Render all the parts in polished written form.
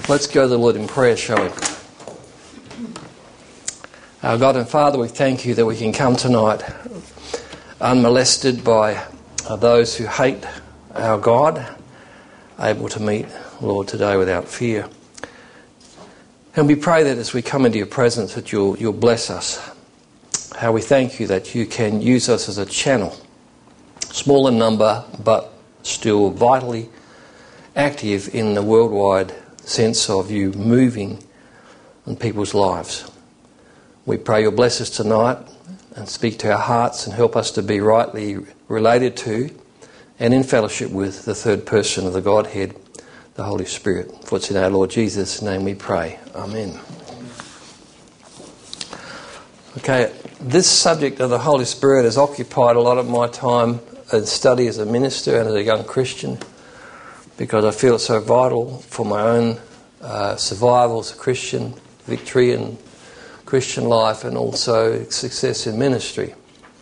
Let's go to the Lord in prayer, shall we? Our God and Father, we thank you that we can come tonight unmolested by those who hate our God, able to meet, Lord, today without fear. And we pray that as we come into your presence that you'll bless us. How we thank you that you can use us as a channel, small in number but still vitally active in the worldwide sense of you moving in people's lives. We pray you'll bless us tonight and speak to our hearts and help us to be rightly related to and in fellowship with the third person of the Godhead, the Holy Spirit. For it's in our Lord Jesus' name we pray. Amen. Okay, this subject of the Holy Spirit has occupied a lot of my time and study as a minister and as a young Christian, because I feel it's so vital for my own survival as a Christian, victory in Christian life, and also success in ministry.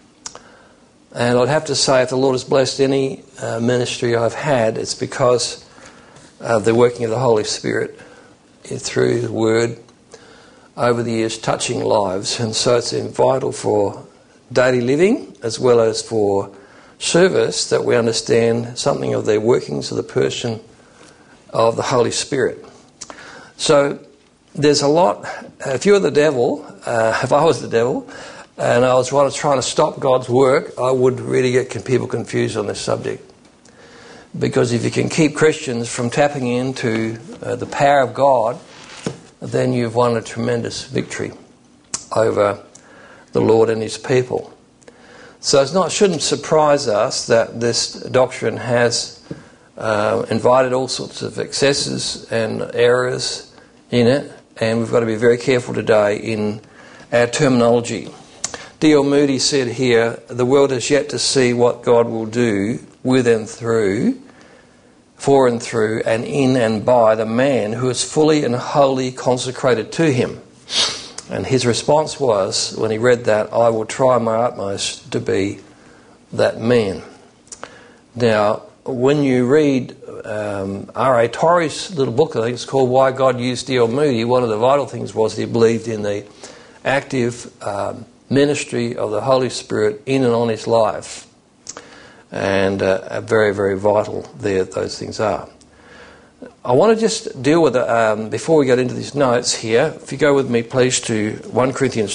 And I'd have to say, if the Lord has blessed any ministry I've had, it's because of the working of the Holy Spirit through the Word over the years, touching lives. And so it's vital for daily living as well as for service that we understand something of the workings of the person of the Holy Spirit. So there's a lot. If you were the devil, if I was the devil, and I was trying to stop God's work, I would really get people confused on this subject. Because if you can keep Christians from tapping into the power of God, then you've won a tremendous victory over the Lord and His people. So it shouldn't surprise us that this doctrine has invited all sorts of excesses and errors in it, and we've got to be very careful today in our terminology. D.L. Moody said here, the world has yet to see what God will do with and through, for and through, and in and by the man who is fully and wholly consecrated to Him. And his response was, when he read that, I will try my utmost to be that man. Now, when you read R.A. Torrey's little book, I think it's called Why God Used D.L. Moody, one of the vital things was that he believed in the active ministry of the Holy Spirit in and on his life. And very, very vital there those things are. I want to just deal with, before we get into these notes here, if you go with me please to 1 Corinthians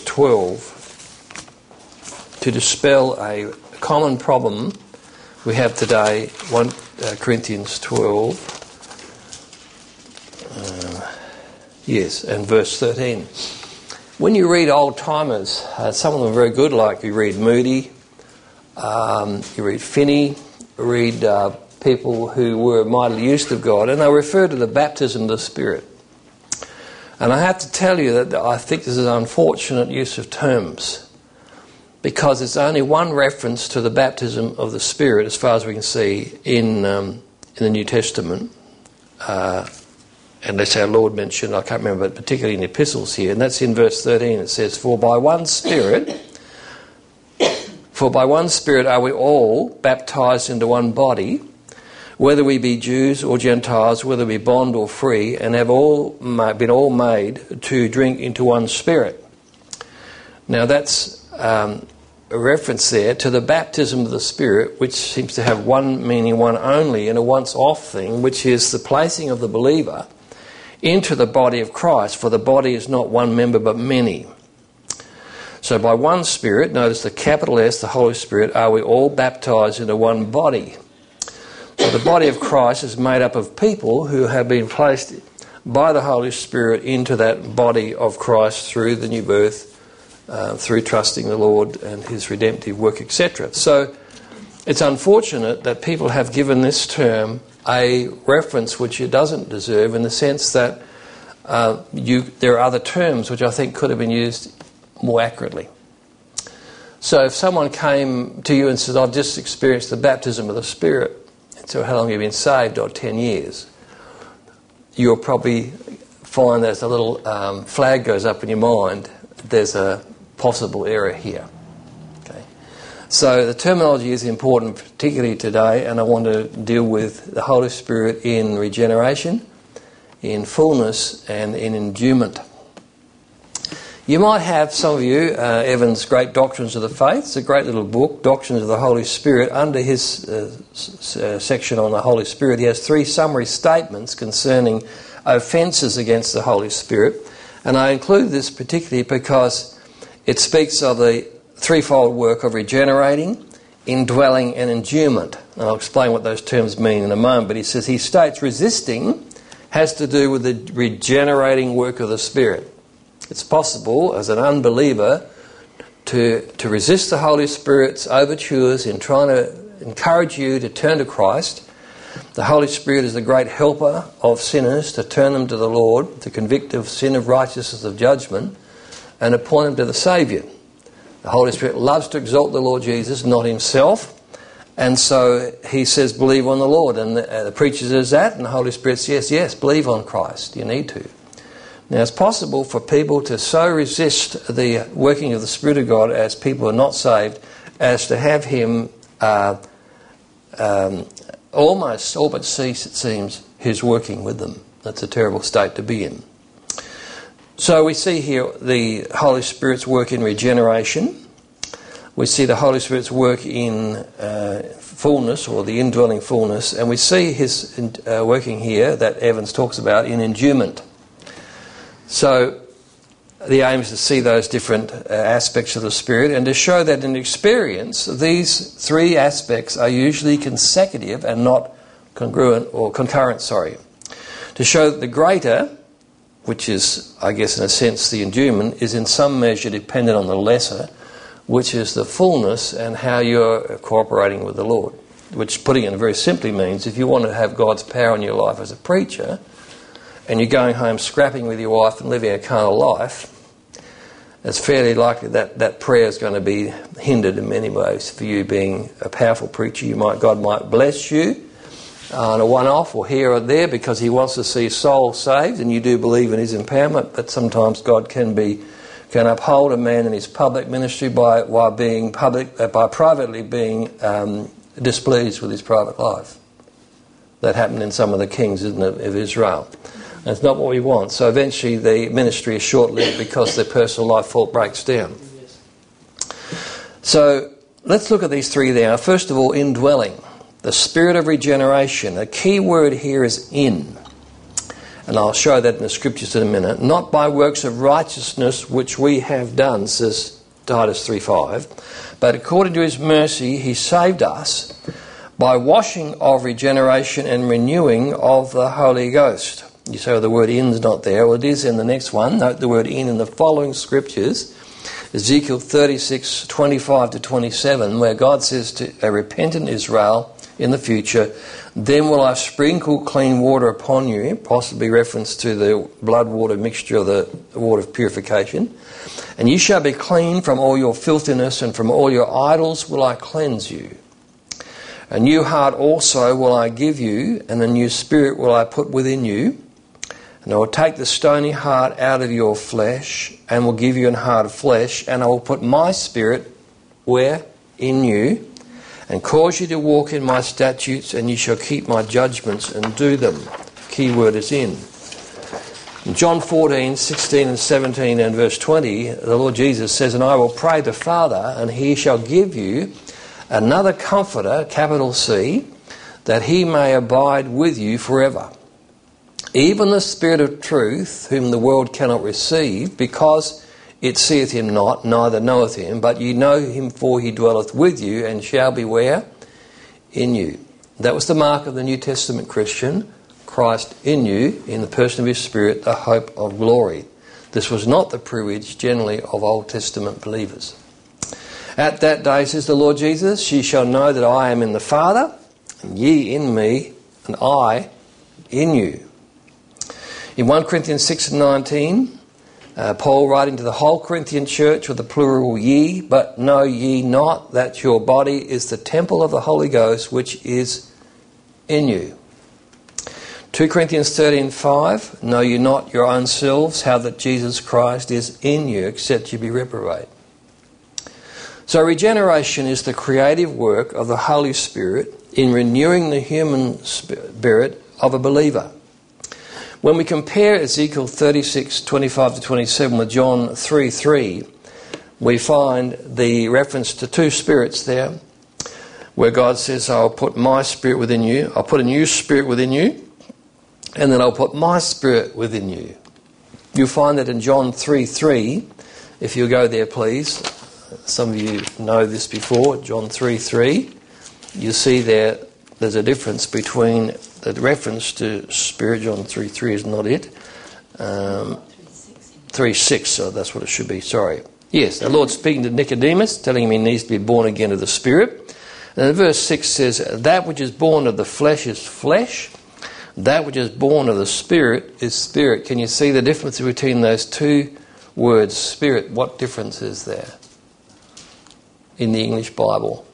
12, to dispel a common problem we have today, 1 Corinthians 12, and verse 13. When you read old-timers, some of them are very good, like you read Moody, you read Finney, read people who were mightily used of God, and they refer to the baptism of the Spirit. And I have to tell you that I think this is an unfortunate use of terms, because it's only one reference to the baptism of the Spirit, as far as we can see, in the New Testament, unless our Lord mentioned, I can't remember, but particularly in the epistles here, and that's in verse 13. It says, For by one Spirit are we all baptized into one body, whether we be Jews or Gentiles, whether we be bond or free, and have all been all made to drink into one Spirit. Now that's a reference there to the baptism of the Spirit, which seems to have one meaning, one only, and a once-off thing, which is the placing of the believer into the body of Christ, for the body is not one member but many. So by one Spirit, notice the capital S, the Holy Spirit, are we all baptized into one body. So the body of Christ is made up of people who have been placed by the Holy Spirit into that body of Christ through the new birth, through trusting the Lord and His redemptive work, etc. So it's unfortunate that people have given this term a reference which it doesn't deserve, in the sense that there are other terms which I think could have been used more accurately. So if someone came to you and said, I've just experienced the baptism of the Spirit, so how long have you been saved? 10 years. You'll probably find there's a little flag goes up in your mind. There's a possible error here. Okay. So the terminology is important, particularly today, and I want to deal with the Holy Spirit in regeneration, in fullness and in endowment. You might have, some of you, Evan's Great Doctrines of the Faith. It's a great little book, Doctrines of the Holy Spirit. Under his section on the Holy Spirit, he has 3 summary statements concerning offences against the Holy Spirit. And I include this particularly because it speaks of the threefold work of regenerating, indwelling and endowment. And I'll explain what those terms mean in a moment. But he states resisting has to do with the regenerating work of the Spirit. It's possible as an unbeliever to resist the Holy Spirit's overtures in trying to encourage you to turn to Christ. The Holy Spirit is the great helper of sinners to turn them to the Lord, to convict of sin, of righteousness, of judgment, and to point them to the Saviour. The Holy Spirit loves to exalt the Lord Jesus, not himself. And so he says, believe on the Lord. And the preacher says that, and the Holy Spirit says, yes, believe on Christ. You need to. Now, it's possible for people to so resist the working of the Spirit of God as people are not saved as to have him almost all but cease, it seems, his working with them. That's a terrible state to be in. So we see here the Holy Spirit's work in regeneration. We see the Holy Spirit's work in fullness, or the indwelling fullness, and we see his working here that Evans talks about in endowment. So the aim is to see those different aspects of the Spirit and to show that in experience these 3 aspects are usually consecutive and not concurrent. To show that the greater, which is, I guess in a sense, the endowment, is in some measure dependent on the lesser, which is the fullness and how you're cooperating with the Lord. Which, putting it very simply, means if you want to have God's power in your life as a preacher, and you're going home scrapping with your wife and living a carnal life, it's fairly likely that that prayer is going to be hindered in many ways for you being a powerful preacher. God might bless you on a one-off or here or there because he wants to see souls saved, and you do believe in his empowerment, but sometimes God can uphold a man in his public ministry by privately being displeased with his private life. That happened in some of the kings, isn't it, of Israel. That's not what we want. So eventually the ministry is short-lived because their personal life fault breaks down. So let's look at these 3 now. First of all, indwelling. The spirit of regeneration. A key word here is in. And I'll show that in the scriptures in a minute. Not by works of righteousness which we have done, says Titus 3:5, but according to his mercy he saved us by washing of regeneration and renewing of the Holy Ghost. You say, well, the word in is not there. Well, it is in the next one. Note the word in the following scriptures. Ezekiel 36:25-27, where God says to a repentant Israel in the future, then will I sprinkle clean water upon you, possibly reference to the blood-water mixture of the water of purification, and you shall be clean from all your filthiness, and from all your idols will I cleanse you. A new heart also will I give you, and a new spirit will I put within you. And I will take the stony heart out of your flesh, and will give you an heart of flesh, and I will put my spirit where? In you, and cause you to walk in my statutes, and you shall keep my judgments and do them. Key word is in. In John 14:16 and 17 and verse 20, the Lord Jesus says, and I will pray the Father, and he shall give you another comforter, capital C, that he may abide with you forever. Even the Spirit of truth, whom the world cannot receive, because it seeth him not, neither knoweth him, but ye know him, for he dwelleth with you, and shall be where? In you. That was the mark of the New Testament Christian, Christ in you, in the person of his Spirit, the hope of glory. This was not the privilege generally of Old Testament believers. At that day, says the Lord Jesus, ye shall know that I am in the Father, and ye in me, and I in you. In 1 Corinthians 6:19, Paul writing to the whole Corinthian church with the plural ye, but know ye not that your body is the temple of the Holy Ghost which is in you. 2 Corinthians 13:5, know you not your own selves how that Jesus Christ is in you, except you be reprobate. So regeneration is the creative work of the Holy Spirit in renewing the human spirit of a believer. When we compare Ezekiel 36:25 to 27 with John 3:3, we find the reference to two spirits there, where God says, I'll put my spirit within you, I'll put a new spirit within you, and then I'll put my spirit within you. You'll find that in John 3:3, if you'll go there please, some of you know this before, John 3:3, you see there's a difference between the reference to spirit. John 3:3 is not it. 3:6, so that's what it should be, sorry. Yes, the Lord speaking to Nicodemus, telling him he needs to be born again of the Spirit. And verse 6 says, that which is born of the flesh is flesh, that which is born of the Spirit is spirit. Can you see the difference between those two words, spirit? What difference is there in the English Bible?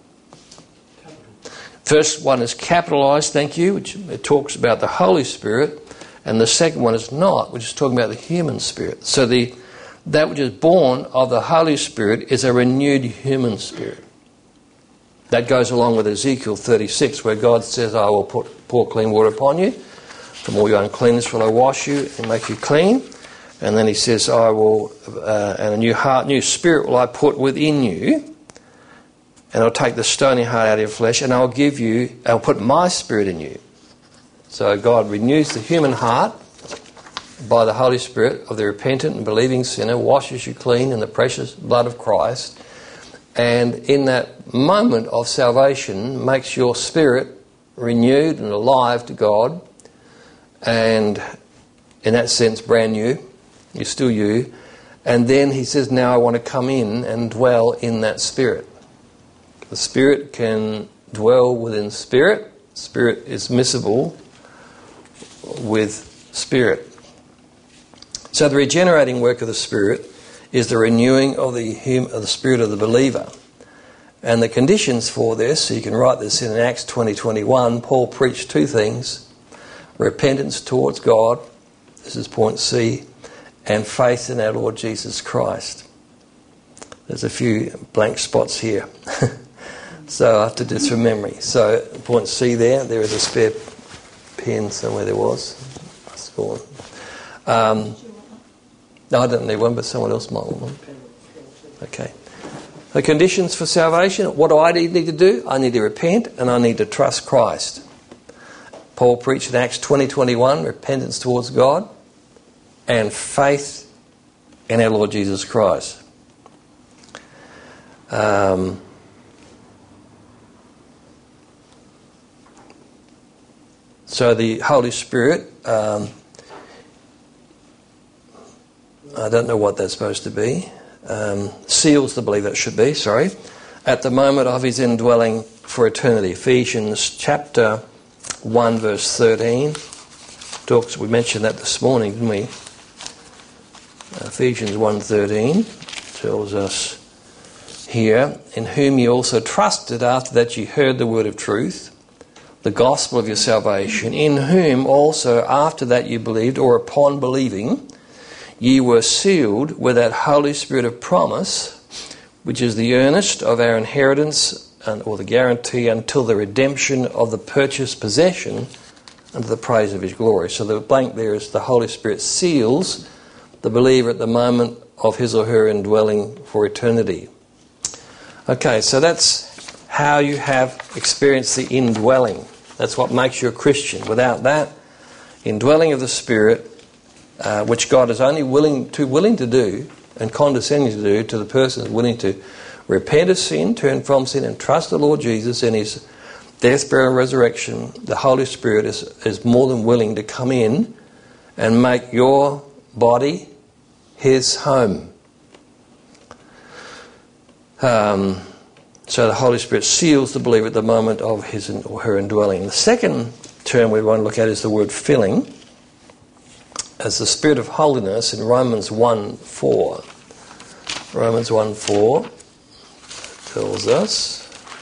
First one is capitalised, thank you, which it talks about the Holy Spirit, and the second one is not, which is talking about the human spirit. So that which is born of the Holy Spirit is a renewed human spirit. That goes along with Ezekiel 36, where God says, I will pour clean water upon you. From all your uncleanness will I wash you and make you clean. And then he says, I will, and a new spirit will I put within you. And I'll take the stony heart out of your flesh, and I'll put my spirit in you. So God renews the human heart by the Holy Spirit of the repentant and believing sinner, washes you clean in the precious blood of Christ, and in that moment of salvation makes your spirit renewed and alive to God, and in that sense brand new. You're still you. And then he says, now I want to come in and dwell in that spirit. The Spirit can dwell within Spirit. Spirit is miscible with Spirit. So the regenerating work of the Spirit is the renewing of the spirit of the believer. And the conditions for this, so you can write this in Acts 20:21, Paul preached two things: repentance towards God, this is point C, and faith in our Lord Jesus Christ. There's a few blank spots here. So I have to do this from memory. So point C there is a spare pen somewhere there was. It's gone. No, I don't need one, but someone else might want one. Okay. The conditions for salvation. What do I need to do? I need to repent and I need to trust Christ. Paul preached in Acts 20:21, repentance towards God and faith in our Lord Jesus Christ. So the Holy Spirit, I don't know what that's supposed to be, seals the believer, it should be, at the moment of his indwelling for eternity. Ephesians chapter 1 verse 13 talks, we mentioned that this morning, didn't we? Ephesians 1:13 tells us here, in whom ye also trusted after that ye heard the word of truth, the gospel of your salvation, in whom also after that you believed, or upon believing, ye were sealed with that Holy Spirit of promise, which is the earnest of our inheritance, or the guarantee until the redemption of the purchased possession unto the praise of his glory. So the blank there is the Holy Spirit seals the believer at the moment of his or her indwelling for eternity. Okay, so that's how you have experienced the indwelling. That's what makes you a Christian. Without that indwelling of the Spirit, which God is only willing to do and condescending to do to the person who's willing to repent of sin, turn from sin, and trust the Lord Jesus in his death, burial, and resurrection, the Holy Spirit is more than willing to come in and make your body his home. So the Holy Spirit seals the believer at the moment of his or her indwelling. The second term we want to look at is the word filling, as the Spirit of holiness in Romans 1:4. Romans 1:4 tells us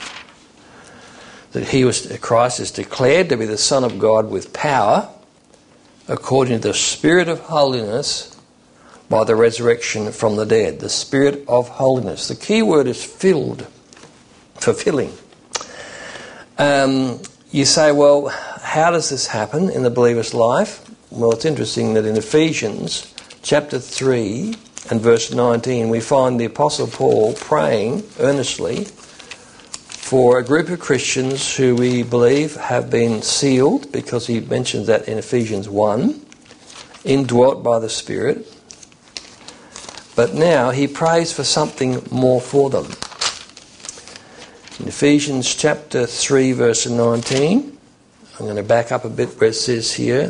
that Christ is declared to be the Son of God with power, according to the Spirit of holiness, by the resurrection from the dead. The Spirit of holiness. The key word is filled, fulfilling. You say, well, how does this happen in the believer's life? Well, it's interesting that in Ephesians chapter 3 and verse 19, we find the Apostle Paul praying earnestly for a group of Christians who we believe have been sealed, because he mentions that in Ephesians 1, indwelt by the Spirit. But now he prays for something more for them. In Ephesians chapter 3 verse 19, I'm going to back up a bit where it says here,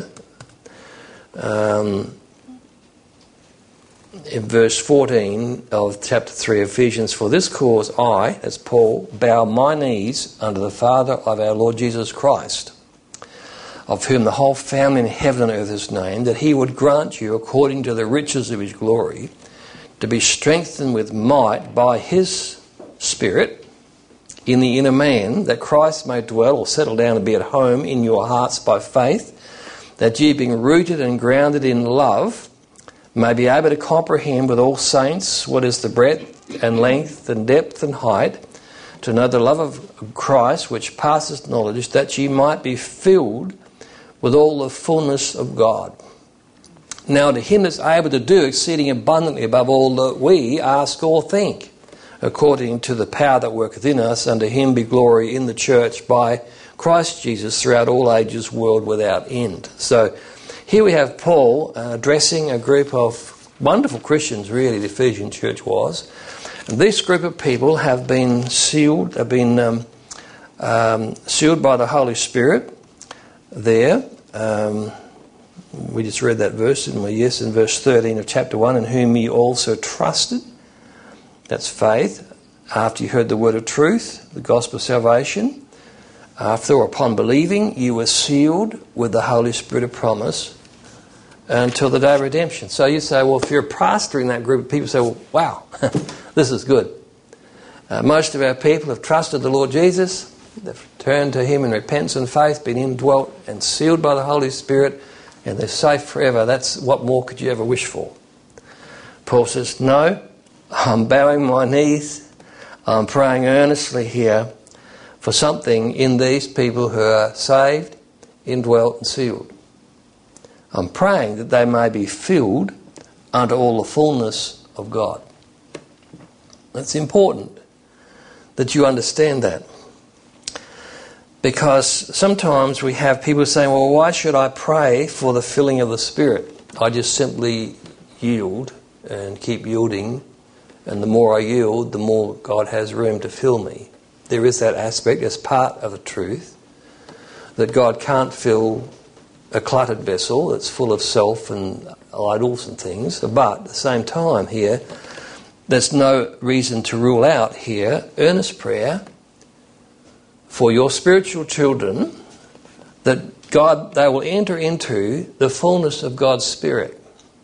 in verse 14 of chapter 3 of Ephesians, for this cause I, as Paul, bow my knees unto the Father of our Lord Jesus Christ, of whom the whole family in heaven and earth is named, that he would grant you, according to the riches of his glory, to be strengthened with might by his Spirit in the inner man, that Christ may dwell or settle down and be at home in your hearts by faith, that ye, being rooted and grounded in love, may be able to comprehend with all saints what is the breadth and length and depth and height, to know the love of Christ which passeth knowledge, that ye might be filled with all the fullness of God. Now to him that's able to do exceeding abundantly above all that we ask or think, according to the power that worketh in us, unto him be glory in the church by Christ Jesus throughout all ages, world without end. So here we have Paul addressing a group of wonderful Christians, really, the Ephesian church was. And this group of people have been sealed, sealed by the Holy Spirit there. We just read that verse, didn't we? Yes, in verse 13 of chapter 1, in whom ye also trusted. That's faith. After you heard the word of truth, the gospel of salvation, after or upon believing, you were sealed with the Holy Spirit of promise until the day of redemption. So you say, well, if you're pastoring that group of people, say, well, wow, this is good. Most of our people have trusted the Lord Jesus. They've turned to him in repentance and faith, been indwelt and sealed by the Holy Spirit, and they're safe forever. That's what more could you ever wish for? Paul says, no, I'm bowing my knees. I'm praying earnestly here for something in these people who are saved, indwelt and sealed. I'm praying that they may be filled unto all the fullness of God. It's important that you understand that. Because sometimes we have people saying, well, why should I pray for the filling of the Spirit? I just simply yield and keep yielding, and the more I yield, the more God has room to fill me. There is that aspect as part of the truth that God can't fill a cluttered vessel that's full of self and idols and things. But at the same time here, there's no reason to rule out here earnest prayer for your spiritual children, that they will enter into the fullness of God's Spirit.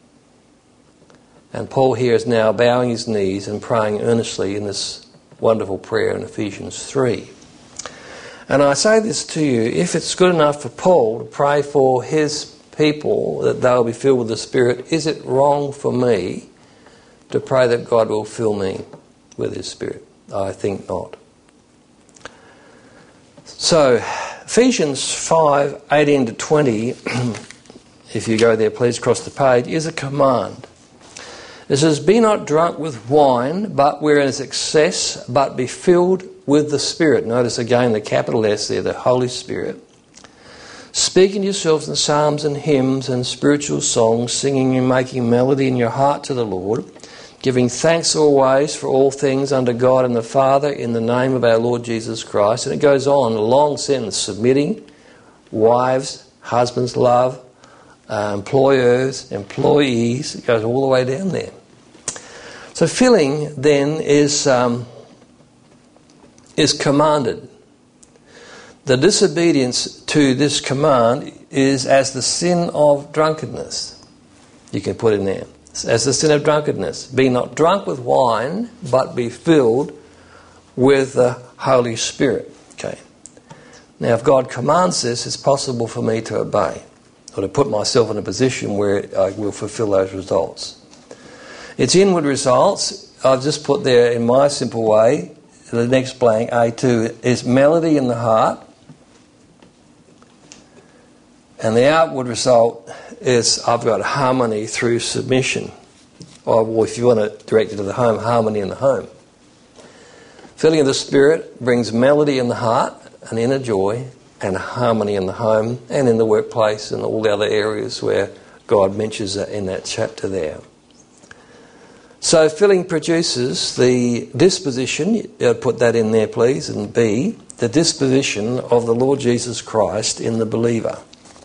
And Paul here is now bowing his knees and praying earnestly in this wonderful prayer in Ephesians 3. And I say this to you, if it's good enough for Paul to pray for his people that they'll be filled with the Spirit, is it wrong for me to pray that God will fill me with his Spirit? I think not. So, Ephesians 5:18 to 20, if you go there, please cross the page, is a command. It says, be not drunk with wine, but wherein is excess, but be filled with the Spirit. Notice again the capital S there, the Holy Spirit. Speaking to yourselves in psalms and hymns and spiritual songs, singing and making melody in your heart to the Lord, giving thanks always for all things unto God and the Father in the name of our Lord Jesus Christ. And it goes on, a long sentence, submitting, wives, husbands, love, employers, employees. It goes all the way down there. So filling then is commanded. The disobedience to this command is as the sin of drunkenness. You can put in there. As the sin of drunkenness. Be not drunk with wine, but be filled with the Holy Spirit. Okay. Now, if God commands this, it's possible for me to obey, or to put myself in a position where I will fulfill those results. Its inward results, I've just put there in my simple way, the next blank, A2, is melody in the heart. And the outward result is I've got harmony through submission. Or if you want to direct it to the home, harmony in the home. Filling of the Spirit brings melody in the heart, an inner joy, and harmony in the home and in the workplace and all the other areas where God mentions that in that chapter there. So filling produces the disposition, put that in there please, and B, the disposition of the Lord Jesus Christ in the believer.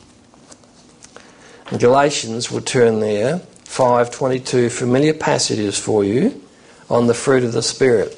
In Galatians, we'll turn there, 5:22, familiar passages for you on the fruit of the Spirit.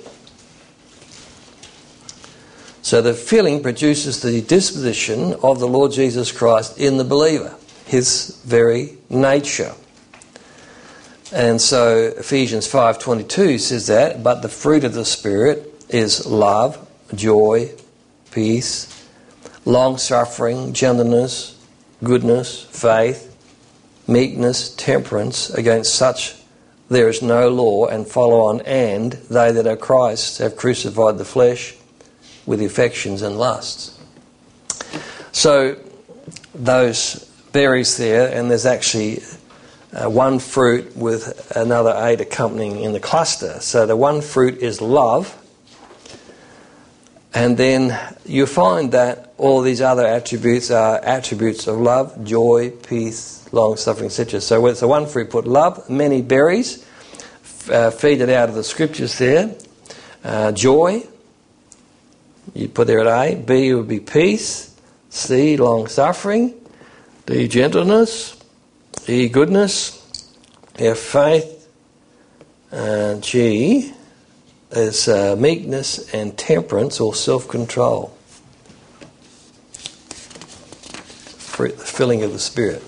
So the filling produces the disposition of the Lord Jesus Christ in the believer, his very nature. And so Ephesians 5:22 says that, but the fruit of the Spirit is love, joy, peace, long-suffering, gentleness, goodness, faith, meekness, temperance. Against such there is no law, and follow on, and they that are Christ have crucified the flesh with affections and lusts. So those berries there, and there's actually one fruit with another 8 accompanying in the cluster. So the one fruit is love, and then you find that all these other attributes are attributes of love, joy, peace, long-suffering, etc. So with the one fruit, put love, many berries, feed it out of the scriptures there. Joy, you put there at A. B would be peace. C, long-suffering. D, gentleness. E, goodness. F, faith. G is meekness and temperance or self-control. The filling of the Spirit.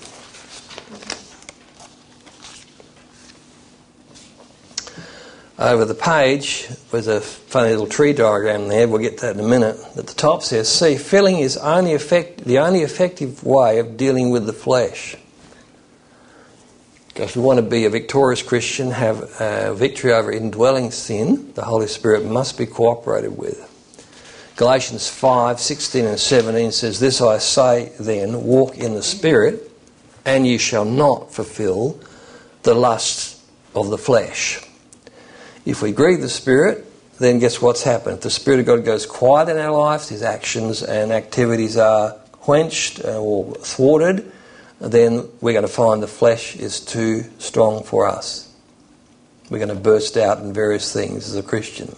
Over the page, there's a funny little tree diagram there. We'll get to that in a minute. At the top says, see, filling is the only effective way of dealing with the flesh. Because we want to be a victorious Christian, have victory over indwelling sin, the Holy Spirit must be cooperated with. Galatians 5:16 and 17 says, this I say then, walk in the Spirit, and you shall not fulfill the lusts of the flesh. If we grieve the Spirit, then guess what's happened? If the Spirit of God goes quiet in our lives, His actions and activities are quenched or thwarted, then we're going to find the flesh is too strong for us. We're going to burst out in various things as a Christian.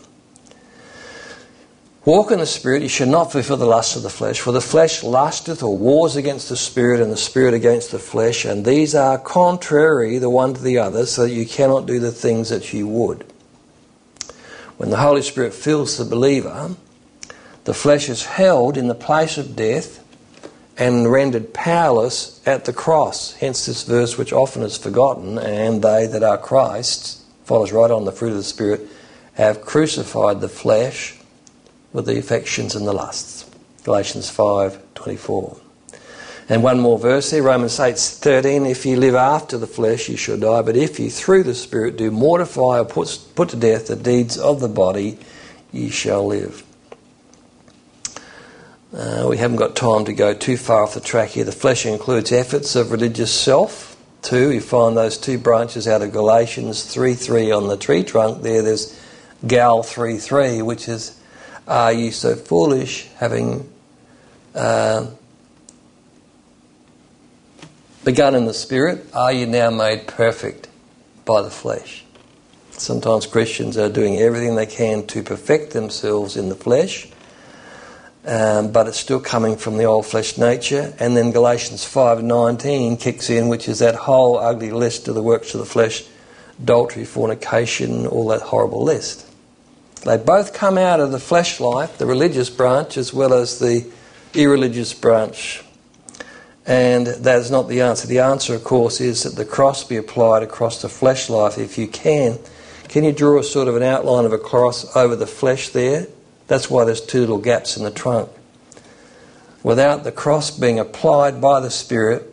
Walk in the Spirit, you shall not fulfill the lusts of the flesh, for the flesh lusteth or wars against the Spirit, and the Spirit against the flesh, and these are contrary the one to the other, so that you cannot do the things that you would. When the Holy Spirit fills the believer, the flesh is held in the place of death and rendered powerless at the cross. Hence this verse, which often is forgotten, and they that are Christ's, follows right on the fruit of the Spirit, have crucified the flesh with the affections and the lusts. Galatians 5:24. And one more verse there, Romans 8:13, if ye live after the flesh, ye shall die, but if ye through the Spirit do mortify or put to death the deeds of the body, ye shall live. We haven't got time to go too far off the track here. The flesh includes efforts of religious self. 2, you find those 2 branches out of Galatians 3:3 on the tree trunk there. There's Gal 3:3, which is, are ye so foolish, having begun in the Spirit, are you now made perfect by the flesh? Sometimes Christians are doing everything they can to perfect themselves in the flesh, but it's still coming from the old flesh nature. And then Galatians 5:19 kicks in, which is that whole ugly list of the works of the flesh, adultery, fornication, all that horrible list. They both come out of the flesh life, the religious branch, as well as the irreligious branch. And that is not the answer. The answer, of course, is that the cross be applied across the flesh life if you can. Can you draw a sort of an outline of a cross over the flesh there? That's why there's 2 little gaps in the trunk. Without the cross being applied by the Spirit,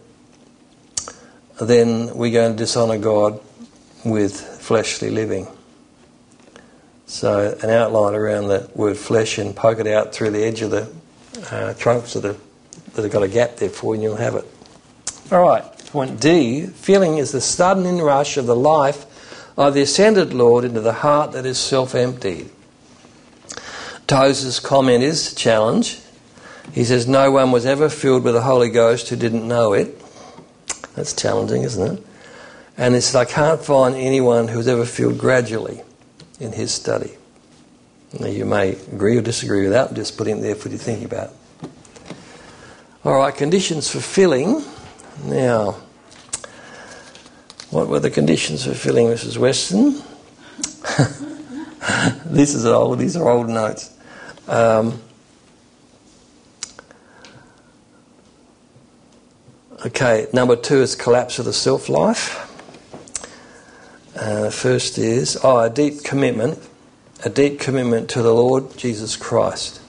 then we're going to dishonour God with fleshly living. So an outline around the word flesh and poke it out through the edge of the trunks that have got a gap there for you, and you'll have it. All right. Point D, feeling is the sudden inrush of the life of the ascended Lord into the heart that is self-emptied. Tozer's comment is challenge. He says, no one was ever filled with the Holy Ghost who didn't know it. That's challenging, isn't it? And he said, I can't find anyone who's ever filled gradually in his study. Now, you may agree or disagree with that. I'm just putting it there for you to think about. All right, conditions for filling. Now, what were the conditions for filling, Mrs. Weston? These are old notes. Okay, number 2 is collapse of the self-life. First is a deep commitment to the Lord Jesus Christ.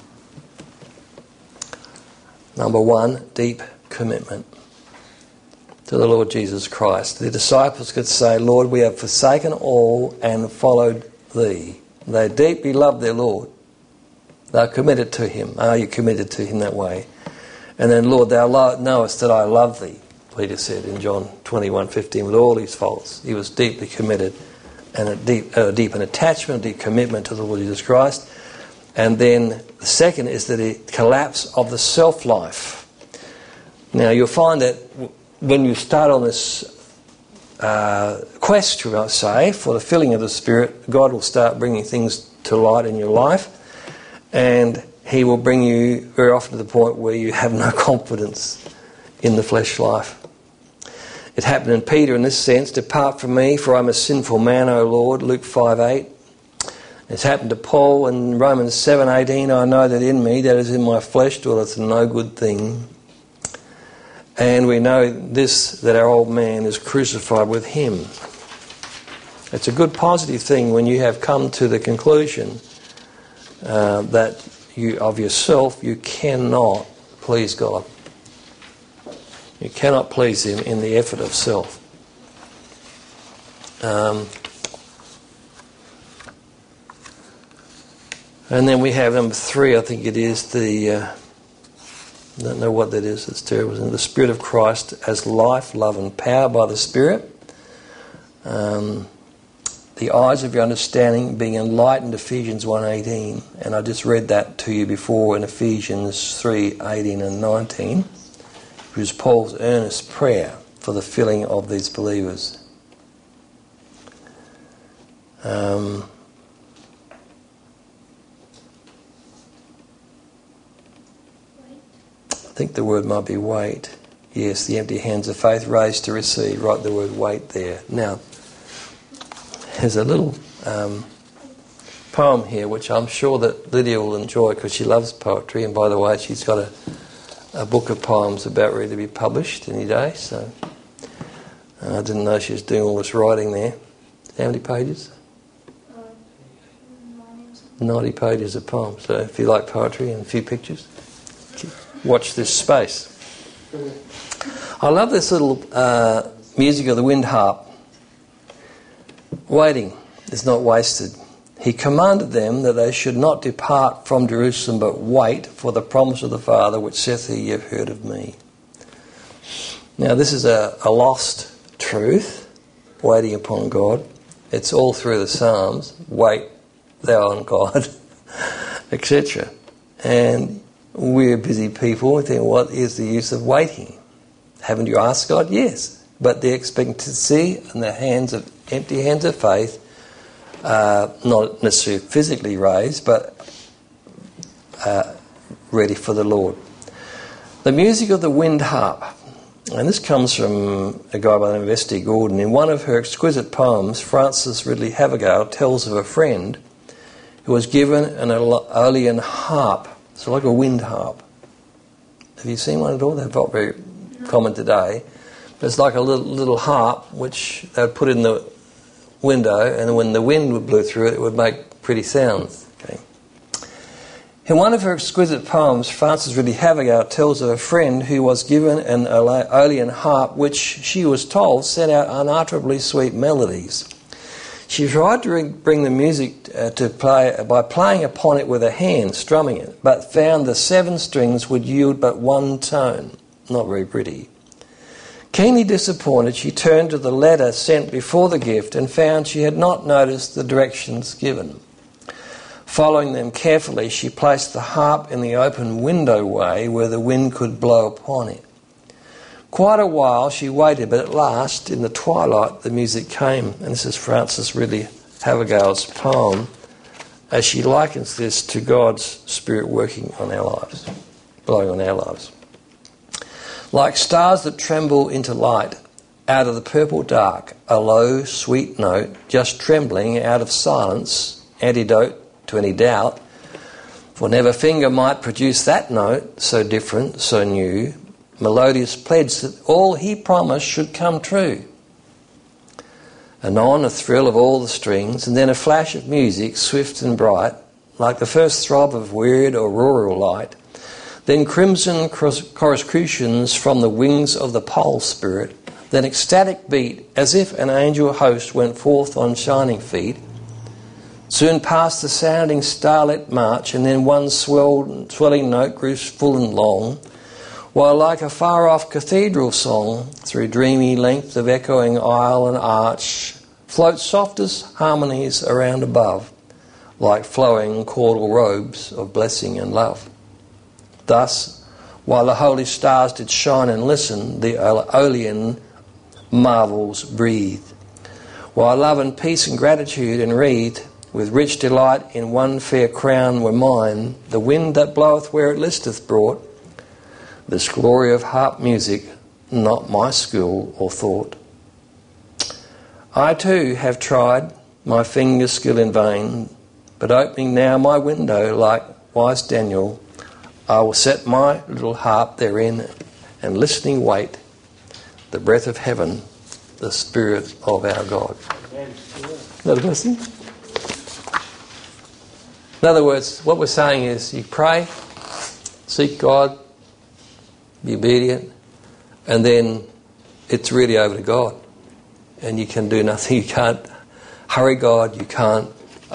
Number 1, deep commitment to the Lord Jesus Christ. The disciples could say, Lord, we have forsaken all and followed thee. They deeply loved their Lord. They're committed to him. Are you committed to him that way? And then, Lord, thou knowest that I love thee, Peter said in John 21:15, with all his faults. He was deeply committed, and a deep attachment, a deep commitment to the Lord Jesus Christ. And then the second is the collapse of the self-life. Now, you'll find that when you start on this quest, you might say, for the filling of the Spirit, God will start bringing things to light in your life, and he will bring you very often to the point where you have no confidence in the flesh life. It happened in Peter in this sense, depart from me, for I'm a sinful man, O Lord, Luke 5:8. It's happened to Paul in Romans 7:18, I know that in me, that is in my flesh, dwelleth no good thing. And we know this, that our old man is crucified with him. It's a good positive thing when you have come to the conclusion that of yourself you cannot please God. You cannot please him in the effort of self. And then we have number 3, I think it is, I don't know what that is, it's terrible. The Spirit of Christ as life, love and power by the Spirit. The eyes of your understanding being enlightened, Ephesians 1:18. And I just read that to you before in Ephesians 3:18 and 19. Which is Paul's earnest prayer for the filling of these believers. I think the word might be wait. Yes, the empty hands of faith raised to receive. Write the word wait there. Now, there's a little poem here which I'm sure that Lydia will enjoy because she loves poetry, and by the way, she's got a book of poems about ready to be published any day, so I didn't know she was doing all this writing there. How many pages? 90 pages of poems. So if you like poetry and a few pictures, watch this space. I love this little music of the wind harp. Waiting is not wasted. He commanded them that they should not depart from Jerusalem, but wait for the promise of the Father, which saith he, ye have heard of me. Now this is a lost truth, waiting upon God. It's all through the Psalms. Wait thou on God, etc. And we're busy people. We think, what is the use of waiting? Haven't you asked God? Yes. But the expectancy and the empty hands of faith, not necessarily physically raised, but ready for the Lord. The music of the wind harp. And this comes from a guy by the name of S.D. Gordon. In one of her exquisite poems, Frances Ridley Havergal tells of a friend who was given an Aeolian harp. It's like a wind harp. Have you seen one at all? They're not very common today. But it's like a little harp which they would put in the window, and when the wind would blow through it, it would make pretty sounds. Okay. In one of her exquisite poems, Frances Ridley Havergal tells of a friend who was given an Aeolian harp which she was told sent out unutterably sweet melodies. She tried to bring the music to play by playing upon it with her hand, strumming it, but found the 7 strings would yield but one tone. Not very pretty. Keenly disappointed, she turned to the letter sent before the gift and found she had not noticed the directions given. Following them carefully, she placed the harp in the open window way where the wind could blow upon it. Quite a while she waited, but at last, in the twilight, the music came. And this is Frances Ridley Havergal's poem, as she likens this to God's Spirit working on our lives, blowing on our lives. Like stars that tremble into light, out of the purple dark, a low, sweet note, just trembling out of silence, antidote to any doubt, for never finger might produce that note, so different, so new, melodious pledge that all he promised should come true. Anon a thrill of all the strings, and then a flash of music, swift and bright, like the first throb of weird auroral light, then crimson coruscations from the wings of the pole spirit, then ecstatic beat, as if an angel host went forth on shining feet, soon past the sounding starlit march, and then one swelling note grew full and long, while like a far-off cathedral song, through dreamy length of echoing aisle and arch, float softest harmonies around above, like flowing caudal robes of blessing and love. Thus, while the holy stars did shine and listen, the Aeolian marvels breathed, while love and peace and gratitude enwreathed, with rich delight in one fair crown were mine, the wind that bloweth where it listeth brought this glory of harp music, not my skill or thought. I too have tried my finger's skill in vain, but opening now my window like wise Daniel, I will set my little harp therein and listening wait the breath of heaven, the Spirit of our God. Is that a blessing? In other words, what we're saying is you pray, seek God, be obedient, and then it's really over to God. And you can do nothing. You can't hurry God. You can't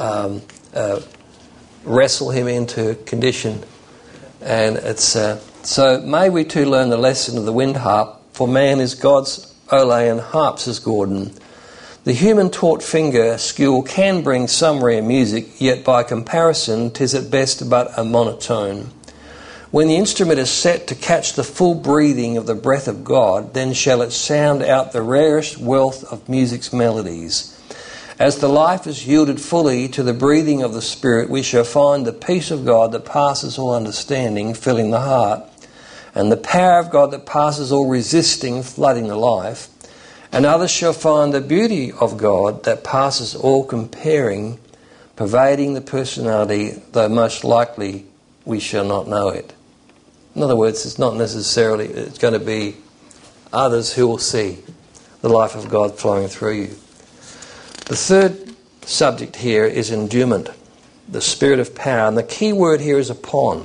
wrestle him into condition. And it's so may we too learn the lesson of the wind harp, for man is God's Aeolian harp, says Gordon. The human taught finger skill can bring some rare music, yet by comparison 'tis at best but a monotone. When the instrument is set to catch the full breathing of the breath of God, then shall it sound out the rarest wealth of music's melodies. As the life is yielded fully to the breathing of the Spirit, we shall find the peace of God that passes all understanding filling the heart, and the power of God that passes all resisting flooding the life. And others shall find the beauty of God that passes all comparing, pervading the personality, though most likely we shall not know it. In other words, it's not necessarily, it's going to be others who will see the life of God flowing through you. The third subject here is endowment, the spirit of power, and the key word here is upon.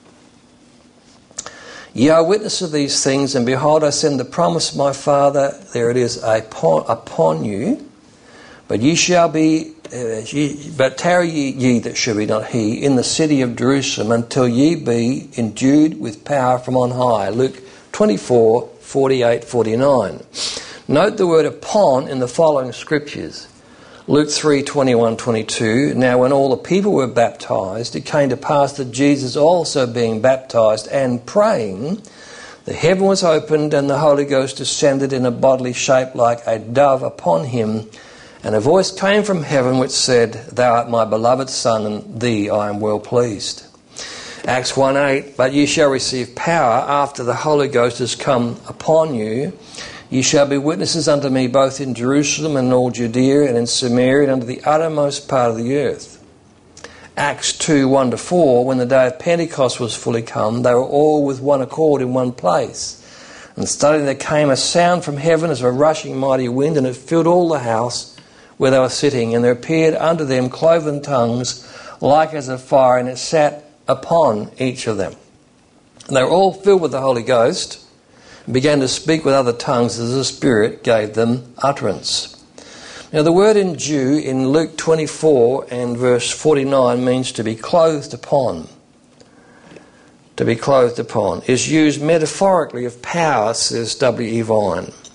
Ye are witness of these things, and behold, I send the promise of my Father, there it is, upon you, but ye shall be, but tarry ye that should be, not he, in the city of Jerusalem, until ye be endued with power from on high. Luke 24, 48, 49. Note the word upon in the following scriptures. Luke 3, 21, 22. Now when all the people were baptized, it came to pass that Jesus also being baptized and praying, the heaven was opened and the Holy Ghost descended in a bodily shape like a dove upon him. And a voice came from heaven which said, Thou art my beloved Son, and thee I am well pleased. Acts 1:8, But ye shall receive power after the Holy Ghost is come upon you. Ye shall be witnesses unto me both in Jerusalem and all Judea and in Samaria and unto the uttermost part of the earth. Acts 2:1-4, when the day of Pentecost was fully come, they were all with one accord in one place. And suddenly there came a sound from heaven as of a rushing mighty wind, and it filled all the house where they were sitting, and there appeared unto them cloven tongues like as of fire, and it sat upon each of them. And they were all filled with the Holy Ghost, and began to speak with other tongues as the Spirit gave them utterance. Now the word endue in Luke 24 and verse 49 means to be clothed upon. To be clothed upon is used metaphorically of power, says W.E. Vine.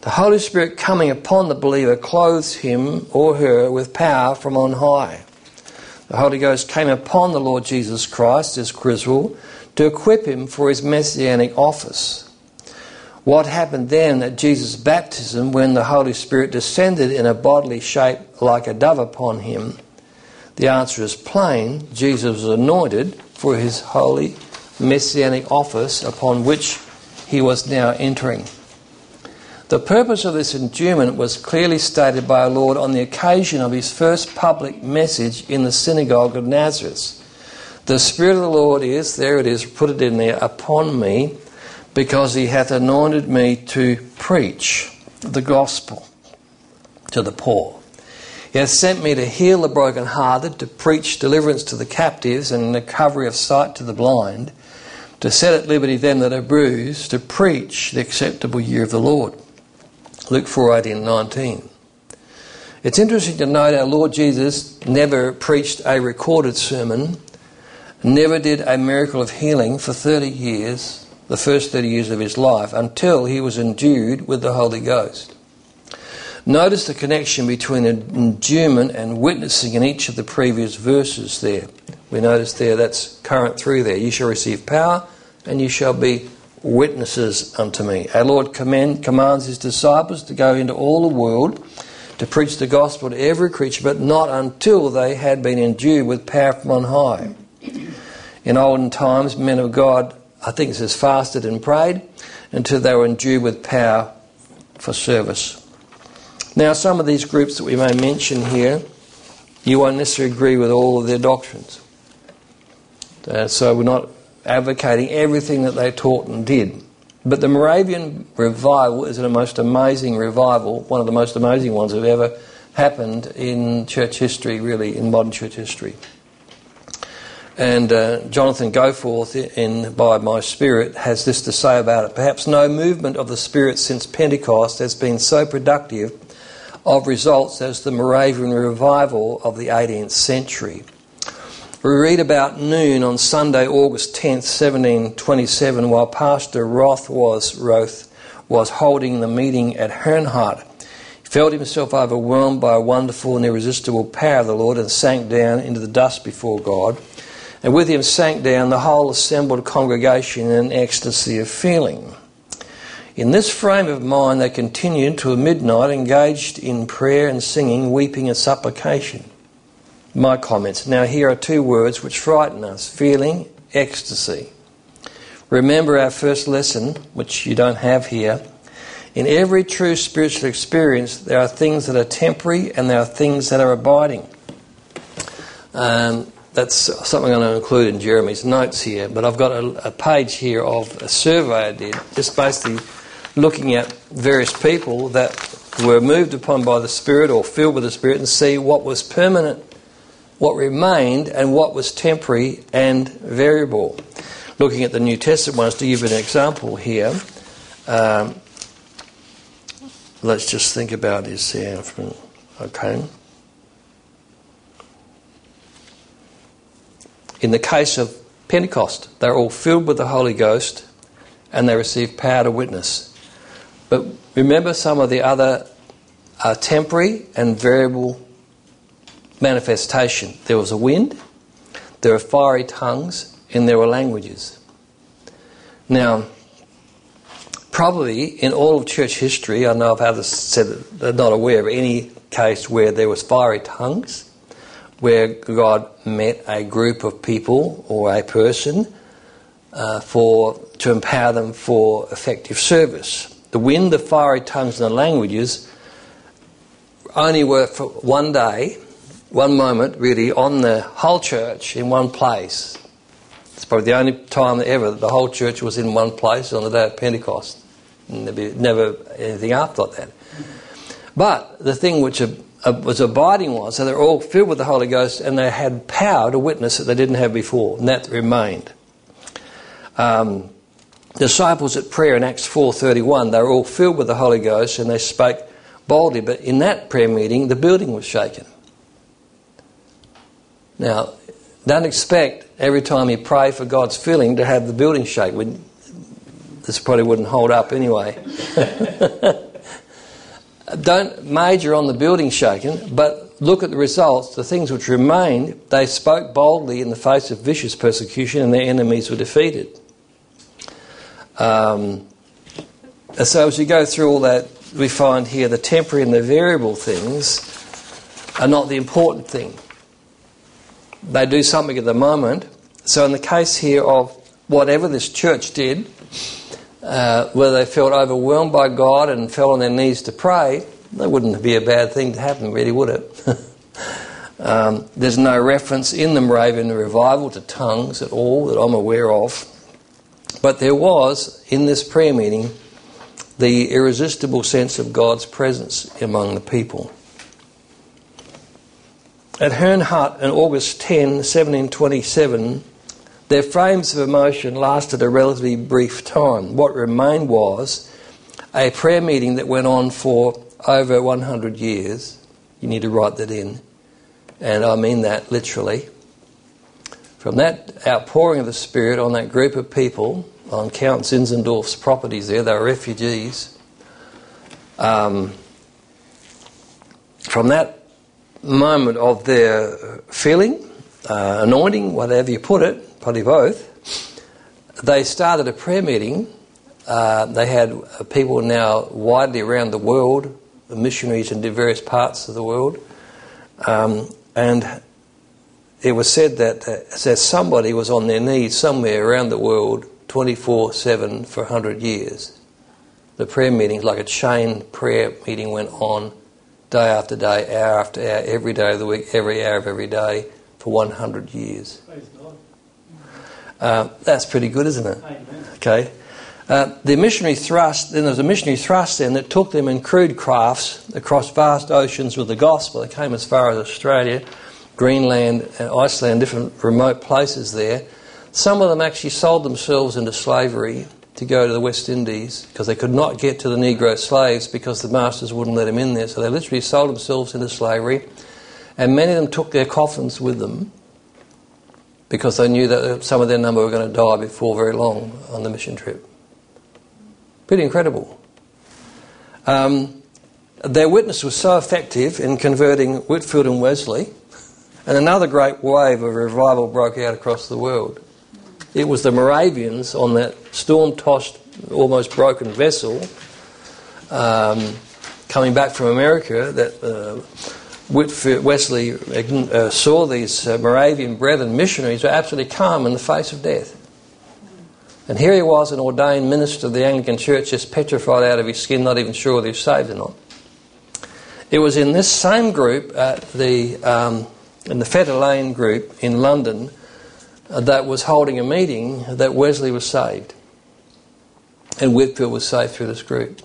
The Holy Spirit coming upon the believer clothes him or her with power from on high. The Holy Ghost came upon the Lord Jesus Christ as Criswell to equip him for his messianic office. What happened then at Jesus' baptism when the Holy Spirit descended in a bodily shape like a dove upon him? The answer is plain. Jesus was anointed for his holy messianic office upon which he was now entering. The purpose of this endowment was clearly stated by our Lord on the occasion of his first public message in the synagogue of Nazareth. The Spirit of the Lord is, there it is, put it in there, upon me, because he hath anointed me to preach the gospel to the poor. He hath sent me to heal the brokenhearted, to preach deliverance to the captives and recovery of sight to the blind, to set at liberty them that are bruised, to preach the acceptable year of the Lord. Luke 4:18-19. It's interesting to note our Lord Jesus never preached a recorded sermon, never did a miracle of healing for 30 years, the first 30 years of his life, until he was endued with the Holy Ghost. Notice the connection between endowment and witnessing in each of the previous verses there. We notice there that's current through there. You shall receive power and you shall be witnesses unto me. Our Lord commands his disciples to go into all the world to preach the gospel to every creature, but not until they had been endued with power from on high. In olden times, men of God, I think it says, fasted and prayed until they were endued with power for service. Now, some of these groups that we may mention here, you won't necessarily agree with all of their doctrines. So we're not advocating everything that they taught and did. But the Moravian revival is a most amazing revival, one of the most amazing ones that have ever happened in church history, really, in modern church history. And Jonathan Goforth in By My Spirit has this to say about it. Perhaps no movement of the Spirit since Pentecost has been so productive of results as the Moravian revival of the 18th century. We read about noon on Sunday, August 10th, 1727, while Pastor Roth was holding the meeting at Herrnhut. He felt himself overwhelmed by a wonderful and irresistible power of the Lord and sank down into the dust before God. And with him sank down the whole assembled congregation in an ecstasy of feeling. In this frame of mind they continued till midnight, engaged in prayer and singing, weeping and supplication. My comments. Now here are two words which frighten us. Feeling, ecstasy. Remember our first lesson, which you don't have here. In every true spiritual experience, there are things that are temporary and there are things that are abiding. That's something I'm going to include in Jeremy's notes here. But I've got a page here of a survey I did, just basically looking at various people that were moved upon by the Spirit or filled with the Spirit and see what was permanent, what remained, and what was temporary and variable. Looking at the New Testament ones, to give you an example here, let's just think about this here. Okay. In the case of Pentecost, they're all filled with the Holy Ghost and they receive power to witness. But remember some of the other temporary and variable manifestation. There was a wind, there were fiery tongues, and there were languages. Now, probably in all of church history, I know of others said that they're not aware of any case where there was fiery tongues, where God met a group of people or a person to empower them for effective service. The wind, the fiery tongues and the languages only were for one day, one moment really, on the whole church in one place. It's probably the only time ever that the whole church was in one place on the day of Pentecost. And there'd be never anything after that. But the thing which was abiding was, so they're all filled with the Holy Ghost and they had power to witness that they didn't have before, and that remained. Disciples at prayer in Acts 4:31, they were all filled with the Holy Ghost and they spoke boldly, but in that prayer meeting the building was shaken. Now, don't expect every time you pray for God's filling to have the building shake. This probably wouldn't hold up anyway. Don't major on the building shaken, but look at the results. The things which remained, they spoke boldly in the face of vicious persecution, and their enemies were defeated. So as you go through all that, we find here the temporary and the variable things are not the important thing. They do something at the moment. So in the case here of whatever this church did, where they felt overwhelmed by God and fell on their knees to pray, that wouldn't be a bad thing to happen, really, would it? There's no reference in the Moravian revival to tongues at all that I'm aware of. But there was, in this prayer meeting, the irresistible sense of God's presence among the people. At Herne Hut on August 10, 1727, their frames of emotion lasted a relatively brief time. What remained was a prayer meeting that went on for over 100 years. You need to write that in. And I mean that literally. From that outpouring of the Spirit on that group of people, on Count Zinzendorf's properties there, they were refugees. From that moment of their feeling, anointing, whatever you put it, probably both, they started a prayer meeting. They had people now widely around the world, missionaries in various parts of the world, and it was said that somebody was on their knees somewhere around the world 24/7 for 100 years. The prayer meetings, like a chain prayer meeting, went on day after day, hour after hour, every day of the week, every hour of every day for 100 years. That's pretty good, isn't it? Okay. The missionary thrust, then there was a missionary thrust then that took them in crude crafts across vast oceans with the gospel. They came as far as Australia, Greenland, and Iceland, different remote places there. Some of them actually sold themselves into slavery to go to the West Indies because they could not get to the Negro slaves because the masters wouldn't let them in there. So they literally sold themselves into slavery, and many of them took their coffins with them because they knew that some of their number were going to die before very long on the mission trip. Pretty incredible. Their witness was so effective in converting Whitefield and Wesley, and another great wave of revival broke out across the world. It was the Moravians on that storm-tossed, almost broken vessel coming back from America that Wesley saw these Moravian brethren missionaries were absolutely calm in the face of death. And here he was, an ordained minister of the Anglican Church, just petrified out of his skin, not even sure whether he was saved or not. It was in this same group, in the Fetter Lane group in London, that was holding a meeting that Wesley was saved. And Whitefield was saved through this group.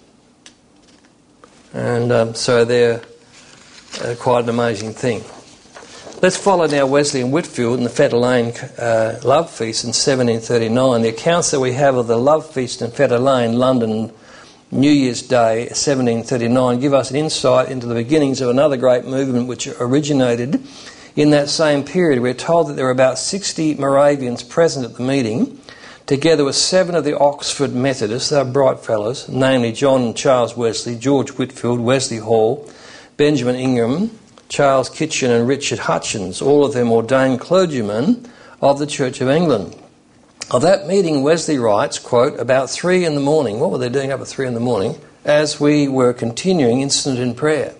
And so they're quite an amazing thing. Let's follow now Wesley and Whitefield in the Fetter Lane Love Feast in 1739. The accounts that we have of the Love Feast in Fetter Lane, London, New Year's Day, 1739, give us an insight into the beginnings of another great movement which originated in that same period. We're told that there were about 60 Moravians present at the meeting, together with 7 of the Oxford Methodists. They were bright fellows, namely John and Charles Wesley, George Whitefield, Wesley Hall, Benjamin Ingram, Charles Kitchen and Richard Hutchins, all of them ordained clergymen of the Church of England. Of that meeting, Wesley writes, quote, about 3 in the morning, what were they doing up at 3 in the morning? As we were continuing instant in prayer.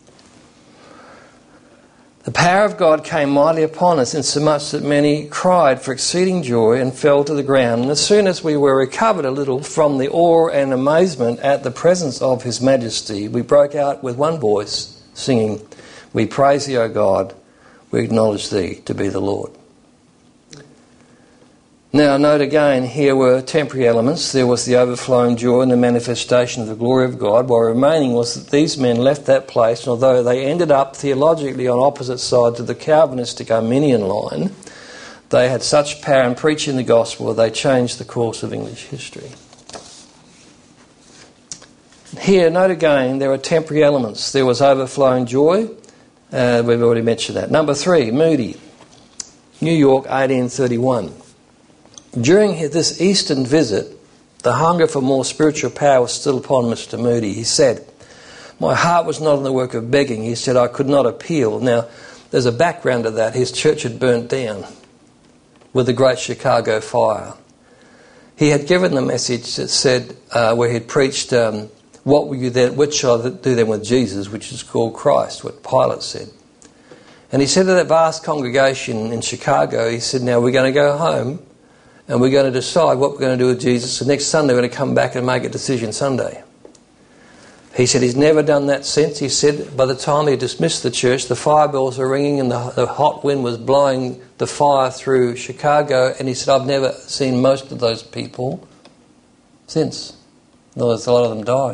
The power of God came mightily upon us, insomuch that many cried for exceeding joy and fell to the ground. And as soon as we were recovered a little from the awe and amazement at the presence of His Majesty, we broke out with one voice, singing, we praise Thee, O God, we acknowledge Thee to be the Lord. Now, note again, here were temporary elements. There was the overflowing joy and the manifestation of the glory of God, while remaining was that these men left that place, and although they ended up theologically on opposite sides of the Calvinistic Arminian line, they had such power in preaching the gospel that they changed the course of English history. Here, note again, there are temporary elements. There was overflowing joy. We've already mentioned that. Number 3, Moody, New York, 1831. During this Eastern visit, the hunger for more spiritual power was still upon Mr. Moody. He said, My heart was not in the work of begging. He said I could not appeal. Now, there's a background to that. His church had burnt down with the Great Chicago Fire. He had given the message that said, where he'd preached, what will you then, which shall I do then with Jesus, which is called Christ, what Pilate said. And he said to that vast congregation in Chicago, he said, now we're going to go home and we're going to decide what we're going to do with Jesus. And next Sunday we're going to come back and make a decision Sunday. He said he's never done that since. He said by the time he dismissed the church, the fire bells were ringing and the hot wind was blowing the fire through Chicago. And he said, I've never seen most of those people since. In other words, a lot of them died.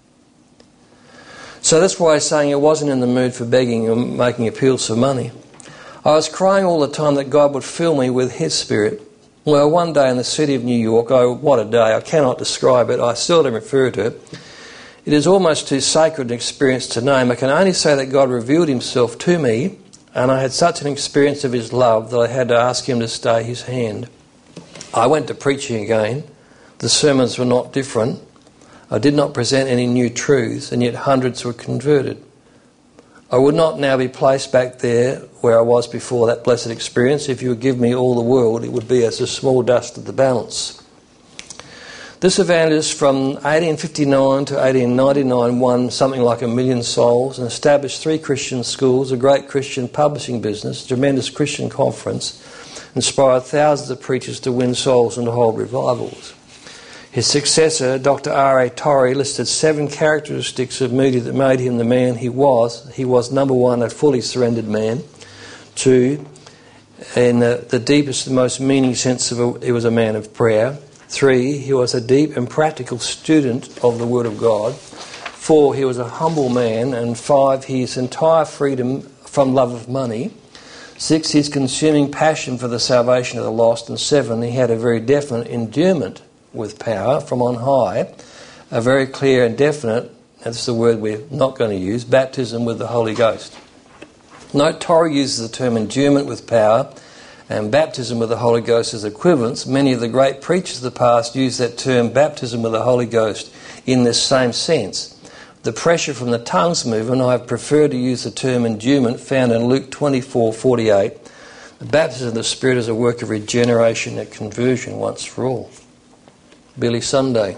So that's why he's saying I wasn't in the mood for begging or making appeals for money. I was crying all the time that God would fill me with His Spirit. Well, one day in the city of New York, what a day, I cannot describe it, I seldom refer to it. It is almost too sacred an experience to name. I can only say that God revealed Himself to me, and I had such an experience of His love that I had to ask Him to stay His hand. I went to preaching again. The sermons were not different. I did not present any new truths, and yet hundreds were converted. I would not now be placed back there where I was before that blessed experience. If you would give me all the world, it would be as a small dust of the balance. This evangelist from 1859 to 1899 won something like 1 million souls and established 3 Christian schools, a great Christian publishing business, a tremendous Christian conference, inspired thousands of preachers to win souls and to hold revivals. His successor, Dr. R.A. Torrey, listed 7 characteristics of Moody that made him the man he was. He was, number 1, a fully surrendered man. 2, in the deepest and most meaning sense of he was a man of prayer. 3, he was a deep and practical student of the Word of God. 4, he was a humble man. And 5, his entire freedom from love of money. 6, his consuming passion for the salvation of the lost. And 7, he had a very definite endearment with power from on high, a very clear and definite, that's the word we're not going to use, baptism with the Holy Ghost. Note, Torrey uses the term endearment with power and baptism with the Holy Ghost as equivalents. Many of the great preachers of the past use that term baptism with the Holy Ghost in this same sense. The pressure from the tongues movement, I have preferred to use the term endearment found in Luke 24:48. The baptism of the Spirit is a work of regeneration and conversion once for all. Billy Sunday,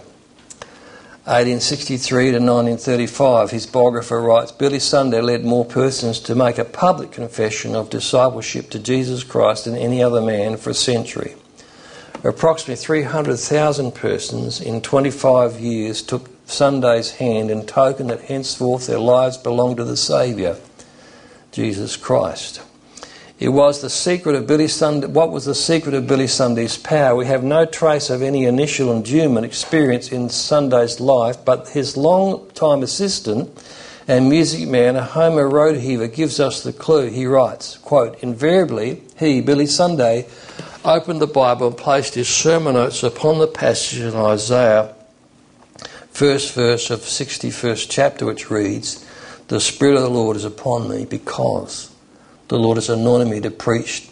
1863 to 1935. His biographer writes, Billy Sunday led more persons to make a public confession of discipleship to Jesus Christ than any other man for a century. Approximately 300,000 persons in 25 years took Sunday's hand in token that henceforth their lives belonged to the Saviour, Jesus Christ. It was the secret of Billy Sunday. What was the secret of Billy Sunday's power? We have no trace of any initial enduement experience in Sunday's life, but his long-time assistant and music man, Homer Rodeheaver, gives us the clue. He writes, quote, invariably, he, Billy Sunday, opened the Bible and placed his sermon notes upon the passage in Isaiah, first verse of 61st chapter, which reads, the Spirit of the Lord is upon me because the Lord has anointed me to preach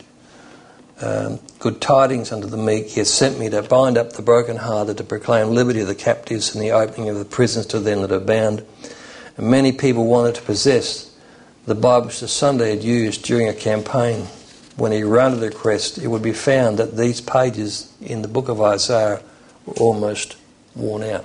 good tidings unto the meek. He has sent me to bind up the brokenhearted, to proclaim liberty to the captives and the opening of the prisons to them that are bound. And many people wanted to possess the Bible which the Sunday had used during a campaign. When he rounded the crest, it would be found that these pages in the book of Isaiah were almost worn out.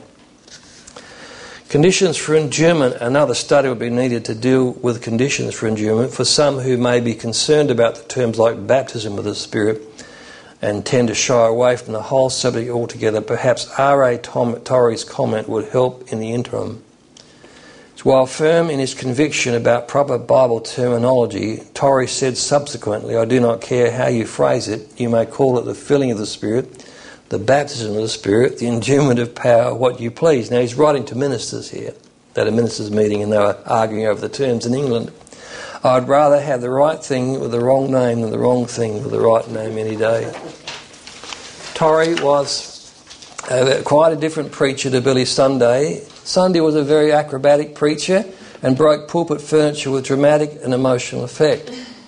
Conditions for enduement. Another study would be needed to deal with conditions for enduement. For some who may be concerned about the terms like baptism of the Spirit and tend to shy away from the whole subject altogether, perhaps R.A. Torrey's comment would help in the interim. While firm in his conviction about proper Bible terminology, Torrey said subsequently, I do not care how you phrase it, you may call it the filling of the Spirit, the baptism of the Spirit, the enduement of power, what you please. Now he's writing to ministers here, at a ministers' meeting, and they were arguing over the terms in England. I'd rather have the right thing with the wrong name than the wrong thing with the right name any day. Torrey was quite a different preacher to Billy Sunday. Sunday was a very acrobatic preacher and broke pulpit furniture with dramatic and emotional effect.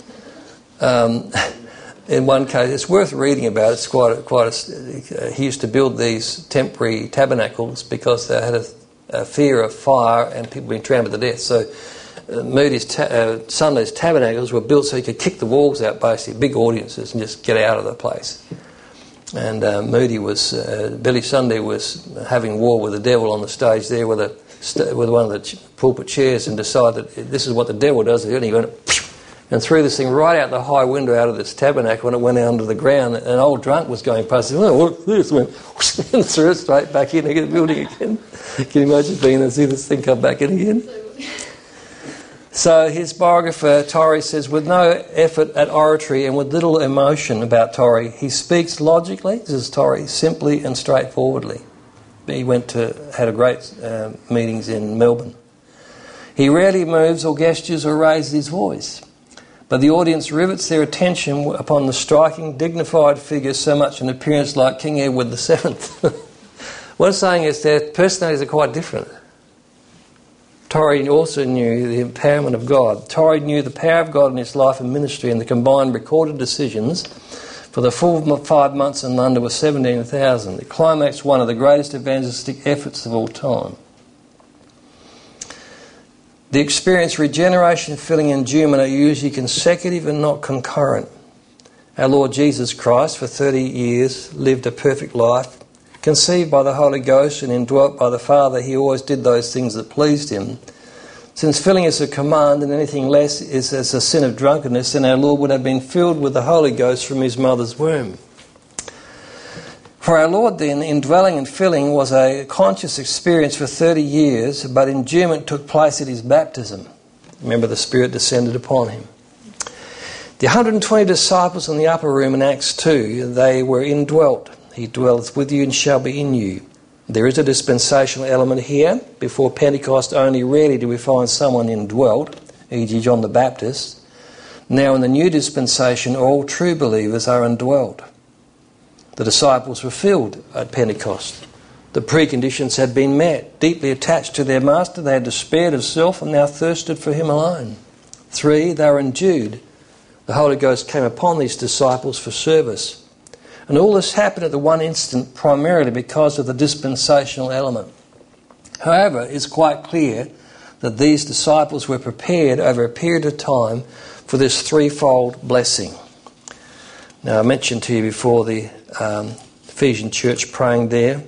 In one case, it's worth reading about. It's he used to build these temporary tabernacles because they had fear of fire and people being trampled to death. So Sunday's tabernacles were built so you could kick the walls out, basically, big audiences, and just get out of the place. And Billy Sunday was having war with the devil on the stage there with one of the pulpit chairs, and decided that this is what the devil does. And he went and threw this thing right out the high window out of this tabernacle, and it went under the ground. An old drunk was going past and oh, what's this? Went and threw it straight back in the building again. Can you imagine being there and see this thing come back in again? So his biographer, Torrey, says, with no effort at oratory and with little emotion about Torrey, he speaks logically, this is Torrey, simply and straightforwardly. He had a great meetings in Melbourne. He rarely moves or gestures or raises his voice, but the audience rivets their attention upon the striking, dignified figure, so much in appearance like King Edward VII. What I'm saying is their personalities are quite different. Torrey also knew the empowerment of God. Torrey knew the power of God in his life and ministry, and the combined recorded decisions for the full 5 months in London were 17,000. It climaxed one of the greatest evangelistic efforts of all time. The experience, regeneration, filling, and endowment are usually consecutive and not concurrent. Our Lord Jesus Christ, for 30 years, lived a perfect life. Conceived by the Holy Ghost and indwelt by the Father, he always did those things that pleased him. Since filling is a command and anything less is as a sin of drunkenness, then our Lord would have been filled with the Holy Ghost from his mother's womb. For our Lord then, indwelling and filling was a conscious experience for 30 years, but endowment took place at his baptism. Remember, the Spirit descended upon him. The 120 disciples in the upper room in Acts 2, they were indwelt. He dwelleth with you and shall be in you. There is a dispensational element here. Before Pentecost, only rarely do we find someone indwelt, e.g. John the Baptist. Now in the new dispensation, all true believers are indwelt. The disciples were filled at Pentecost. The preconditions had been met. Deeply attached to their Master, they had despaired of self and now thirsted for him alone. 3, they were endued. The Holy Ghost came upon these disciples for service. And all this happened at the one instant primarily because of the dispensational element. However, it's quite clear that these disciples were prepared over a period of time for this threefold blessing. Now, I mentioned to you before the Ephesian church praying there,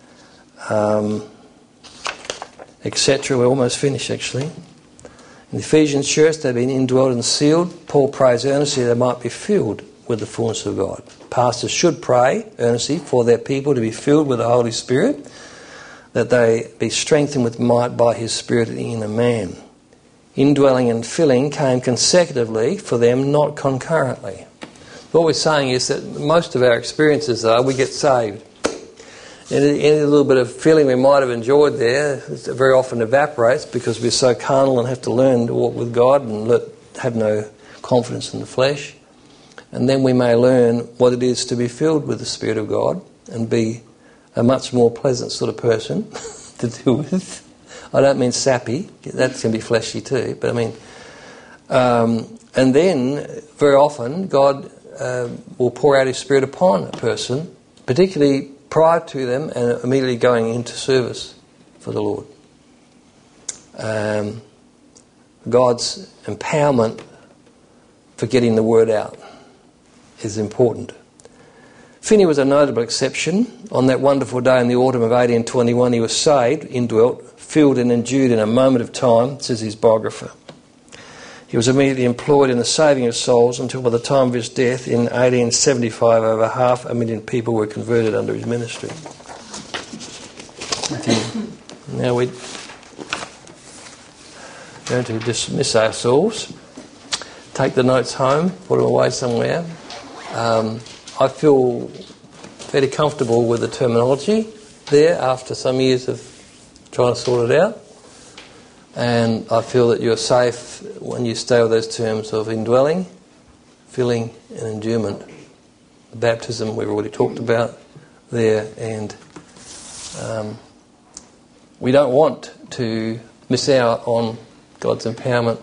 etc. We're almost finished, actually. In the Ephesian church, they've been indwelt and sealed. Paul prays earnestly they might be filled with the fullness of God. Pastors should pray earnestly for their people to be filled with the Holy Spirit, that they be strengthened with might by his Spirit in the inner man. Indwelling and filling came consecutively for them, not concurrently. What we're saying is that most of our experiences are we get saved. Any little bit of feeling we might have enjoyed there very often evaporates because we're so carnal and have to learn to walk with God and have no confidence in the flesh. And then we may learn what it is to be filled with the Spirit of God and be a much more pleasant sort of person to deal with. I don't mean sappy, that can be fleshy too, but I mean... and then, very often, God will pour out his Spirit upon a person, particularly prior to them and immediately going into service for the Lord. God's empowerment for getting the word out is important. Finney was a notable exception. On that wonderful day in the autumn of 1821, he was saved, indwelt, filled and endued in a moment of time, says his biographer. He was immediately employed in the saving of souls until by the time of his death in 1875 over 500,000 people were converted under his ministry. Now we're going to dismiss ourselves, take the notes home, put them away somewhere. I feel fairly comfortable with the terminology there after some years of trying to sort it out. And I feel that you're safe when you stay with those terms of indwelling, filling and endowment. The baptism we've already talked about there, and we don't want to miss out on God's empowerment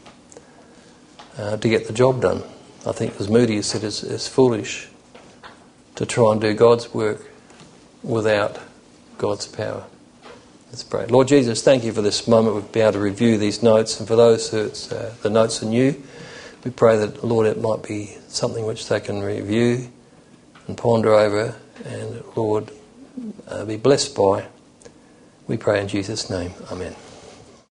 to get the job done. I think, as Moody said, it's foolish to try and do God's work without God's power. Let's pray. Lord Jesus, thank you for this moment we'll be able to review these notes, and for those who the notes are new, we pray that, Lord, it might be something which they can review and ponder over, and Lord, be blessed by. We pray in Jesus' name. Amen.